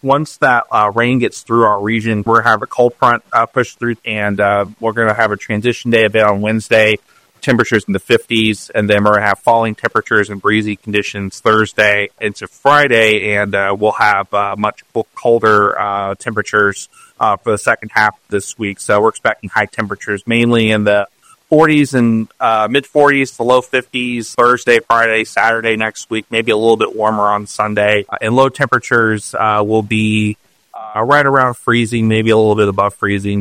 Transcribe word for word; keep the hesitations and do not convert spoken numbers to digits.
once that uh, rain gets through our region, we're going to have a cold front uh, push through, and uh, we're going to have a transition day event on Wednesday, temperatures in the fifties, and then we're going to have falling temperatures and breezy conditions Thursday into Friday, and uh, we'll have uh, much colder uh, temperatures uh, for the second half of this week. So we're expecting high temperatures mainly in the forties and uh, mid-forties to low fifties Thursday, Friday, Saturday next week, maybe a little bit warmer on Sunday. Uh, and low temperatures uh, will be uh, right around freezing, maybe a little bit above freezing